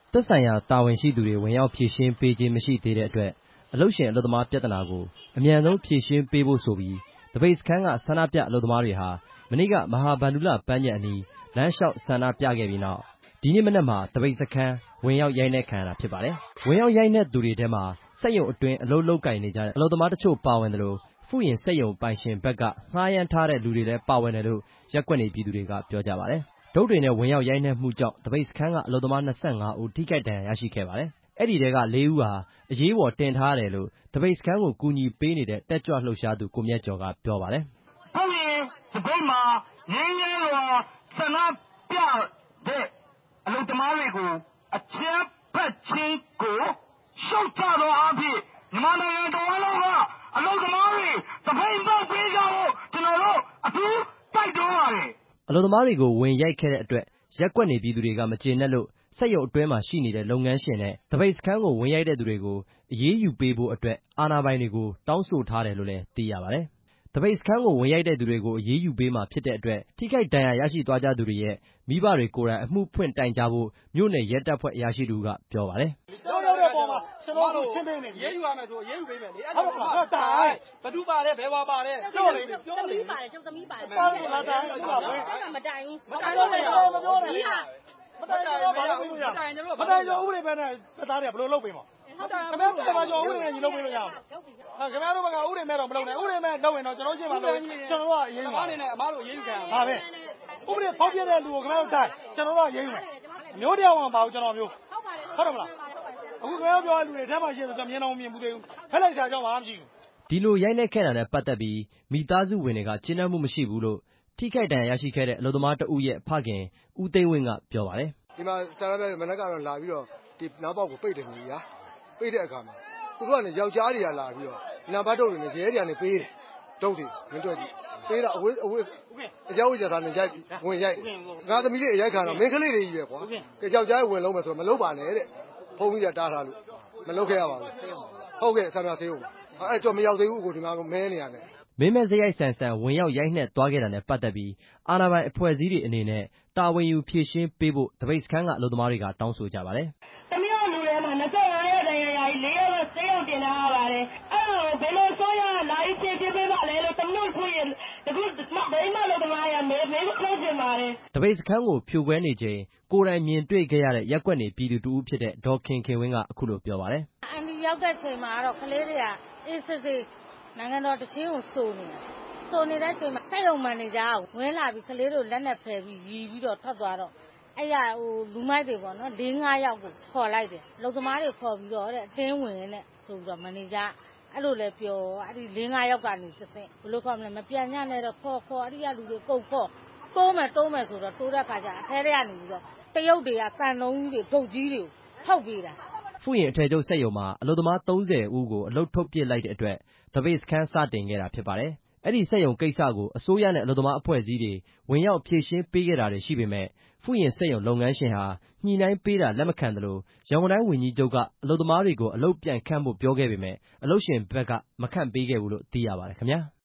သက်ဆိုင်ရာတာဝန်ရှိသူတွေဝင်ရောက်ဖြေရှင်းပေးခြင်းမရှိသေးတဲ့အတွက်အလုပ်ရှင်အလုပ်သမားပြဿနာကိုအမြန်ဆုံးဖြေရှင်းပေးဖို့ဆိုပြီးသပိတ်စခန်းကဆန္ဒပြအလုပ်သမားတွေဟာမနေ့ကမဟာဗန္ဓုလပန်းခြံအနီးလမ်းလျှောက်ဆန္ဒပြခဲ့ပြီးနောက်ဒီနေ့မနက်မှာသပိတ်စခန်းဝင်ရောက်ရိုက်နှက်ခံရတာဖြစ်ပါတယ်။ဝင်ရောက်ရိုက်နှက်သူတွေထဲမှာစက်ရုံအတွင်းအလုပ်လုပ်ကိုင်နေကြတဲ့အလုပ်သမားတချို့ပါဝင်သလိုဖုယဉ်စက်ရုံပိုင်ရှင်ဘက်ကငှားရမ်းထားတဲ့လူတွေလည်းပါဝင်တယ်လို့ရပ်ကွက်နေပြည်သူတွေကပြောကြပါတယ်။ဒုတ်တွေနဲ့ဝင်ရောက်ရိုက်နှက်မှုကြောင့်သပိတ်စခန်းကအလုပ်သမား25ဦးထိခိုက်ဒဏ်ရာရရှိခဲ့ပါတယ်။အဲ့ဒီထဲက4ဦးဟာအရေးပေါ်တင်ထားရတယ်လို့သပိတ်စခန်းကိုကူညီပေးနေတဲ့တက်ကြွလှုပ်ရှားသူကိုမြတ်ကျော်ကပြောပါတယ်။ဖုယဉ်သပိတ်မှာငြိမ်းချမ်းစွာဆန္ဒပြတဲ့အလုပ်သမားတွေကိုအကြမ်းဖက်ခြင်းကိုရှုတ်ချသောအားဖြင့်မြန်မာနိုင်ငံတဝန်းလုံးကအလုပ်သမားတွေသပိတ်မှောက်ပေးကြဖို့ကျွန်တော်တို့အထူးတိုက်တွန်းပါတယ်။အလုပ်သမားတွေကိုဝင်ရိုက်ခဲ့တဲ့အတွက်ရပ်ကွက်နေပြည်သူတွေကမကျေနပ်လို့စက်ရုံအတွင်းမှာရှိနေတဲ့လုပ်ငန်းရှင်နဲ့သပိတ်စခန်းကိုဝင်ရိုက်တဲ့သူတွေကိုအရေးယူပေးဖို့အတွက်အာဏာပိုင်တွေကိုတောင်းဆိုထားတယ်လို့လည်းသိရပါတယ်။သပိတ်စခန်းကိုဝင်ရိုက်တဲ့သူတွေကိုအရေးယူပေးမှာဖြစ်တဲ့အတွက်ထိခိုက်ဒဏ်ရာရရှိသွားကြသူတွေရဲ့မိဘတွေကိုယ်တိုင်အမှုဖွင့်တိုင်ကြားဖို့မြို့နယ်ရဲတပ်ဖွဲ့အရာရှိတူကပြောပါတယ်။ရောက်တဲ့ပေါ်မှာကျွန်တော်တို့ချင်းပေးနေပြီ။ရေးယူရမယ်ဆိုရေးယူပေးမယ်လေ။အဲ့ဒါတော့တိုင်ဘသူပါတယ်ဘယ်ပါပါတယ်ပြောလေပြောလေသမီးပါတယ်ကျုပ်သမီးပါတယ်ပါတယ်လားတိုင်ဟုတ်ပါဘူးမတိုင်ဘူးမတိုင်တော့မပြောနဲ့မတိုင်တော့ဘာလို့မတိုင်တော့ဥပဒေပဲနဲ့သားတွေကဘယ်လိုလုပ်ပေးမှာခင်ဗျားတို့ကကြောဥပဒေနဲ့ညီလုပ်ပေးလို့ရအောင်ခင်ဗျားတို့ကဥပဒေမဲ့တော့မလုပ်နဲ့ဥပဒေမဲ့လုပ်ရင်တော့ကျွန်တော်ရှင်းပါလို့ကျွန်တော်တို့ကအရေးယူပါအနေနဲ့အမားတို့အရေးယူခံပါပဲဥပဒေဖောက်ပြတဲ့လူကိုခင်ဗျားတို့တိုင်ကျွန်တော်တို့ကအရေးယူမယ်မျိုးတရားဝင်ပါဘူးကျွန်တော်မျိုးဟုတ်တယ်မလားအခုခင်ဗျားပြောတဲ့လူတွေထဲမှာရှိတယ်ဆိုတော့မြင်တော့မမြင်ဘူးသေးဘူးဖက်လိုက်တာကြောင့်ဘာမှမရှိဘူးဒီလိုရိုက်နှက်ခဲ့တာနဲ့ပတ်သက်ပြီးမိသားစုဝင်တွေကကျေနပ်မှုမရှိဘူးလို့ထိခိုက်ဒဏ်ရာရရှိခဲ့တဲ့အလုပ်သမားတဦးရဲ့ဖခင်ဦးသိန်းဝင်းကပြောပါတယ်ဒီမှာဆရာမနက်ကတော့လာပြီးတော့ဒီနောက်ပေါက်ကိုပိတ်တယ်ညီညာပိတ်တဲ့အခါမှာသူတို့ကနေယောက်ျားတွေကလာပြီးတော့နံပါတ်တုတ်တွေနဲ့ရဲတွေကနေပေးတယ်တုတ်တွေမင်းတွေ့ကြည့်ပေးတာအဝေးအကြောက်ကြတာနဲ့ရိုက်ဝင်ရိုက်ငါသမီးလေးအရိုက်ခံတော့မင်းကလေးတွေကြီးပဲကွာယောက်ျားဝင်လုံးမယ်ဆိုတော့မလုပ်ပါနဲ့တဲ့ဖုန်းကြီးကတားထားလို့မလုပ်ခဲ့ရပါဘူးဟုတ်ကဲ့ဆန္ဒဆေးဦးအဲ့တော့မရောက်သေးဘူးကိုဒီမှာမဲနေရတယ်မင်းမဲစရိုက်ဆန်ဆန်ဝင်ရောက်ရိုက်နှက်သွားခဲ့တာနဲ့ပတ်သက်ပြီးအာဏာပိုင်အဖွဲ့အစည်းတွေအနေနဲ့တာဝန်ယူဖြေရှင်းပေးဖို့သပိတ်စခန်းကအလုပ်သမားတွေကတောင်းဆိုကြပါတယ်။သမီးတို့လူတွေမှာ25ရက်တန်ရာကြီး4ရက်တော့စေးအောင်တင်ထားရပါတယ်။အဲ့ဒါကိုဘယ်လိုဆိုရလာရေးဖြေရှင်းပေးပါလဲလို့သမီးတို့ဆိုရင်ဒီခုဒိမအလုပ်သမားရမေးခွန်းချင်ပါတယ်။သပိတ်စခန်းကိုဖြိုခွဲနေချိန်ကိုယ်တိုင်မြင်တွေ့ခဲ့ရတဲ့ရပ်ကွက်နေပြည်သူတူဦးဖြစ်တဲ့ဒေါ်ခင်ခင်ဝင်းကအခုလိုပြောပါတယ်။အန်ဒီရောက်တဲ့ချိန်မှာတော့ကလေးတွေကအေးစစ်စစ်နိုင်ငံတော်တချင်းကိုစိုးနေတာဆိုနေတဲ့ချိန်မှာစက်ရုံမန်နေဂျာကဝင်လာပြီးကလေးတို့လက်နဲ့ဖယ်ပြီးရီပြီးတော့ထွက်သွားတော့အဲ့ရလူမိုက်တွေပေါ့နော်4-5ယောက်ကိုခေါ်လိုက်တယ်လုံသမားတွေခေါ်ပြီးတော့တဲ့အတင်းဝင်နဲ့ဆိုပြီးတော့မန်နေဂျာအဲ့လိုလဲပြောအဲ့ဒီ4-5ယောက်ကနေသစင်ဘလို့ခေါ်မလဲမပြန်ညနဲ့တော့ခေါ်အဲ့ဒီကလူတွေကုန်ခေါ်တိုးမယ်ဆိုတော့တိုးတဲ့ခါကျအထဲထဲကနေပြီးတော့တရုတ်တွေကတန်လုံးကြီးတွေဒုတ်ကြီးတွေထုတ်ပေးတာဖုယဉ်အထည်ချုပ်စက်ရုံမှာအလုပ်သမား30ဦးကိုအလုပ်ထုတ်ပစ်လိုက်တဲ့အတွက်သပိတ်စခန်းစတင်ခဲ့တာဖြစ်ပါတယ်။အဲ့ဒီစက်ရုံကိစ္စကိုအစိုးရနဲ့အလုပ်သမားအဖွဲ့အစည်းတွေဝင်ရောက်ဖြေရှင်းပေးခဲ့တာတွေရှိပေမဲ့ဖုယဉ်စက်ရုံလုပ်ငန်းရှင်ဟာညှိနှိုင်းပေးတာလက်မခံသလိုရန်ကုန်တိုင်းဝန်ကြီးချုပ်ကအလုပ်သမားတွေကိုအလုပ်ပြန်ခန့်ဖို့ပြောခဲ့ပေမဲ့အလုပ်ရှင်ဘက်ကမခန့်ပေးခဲ့ဘူးလို့သိရပါတယ်ခင်ဗျာ။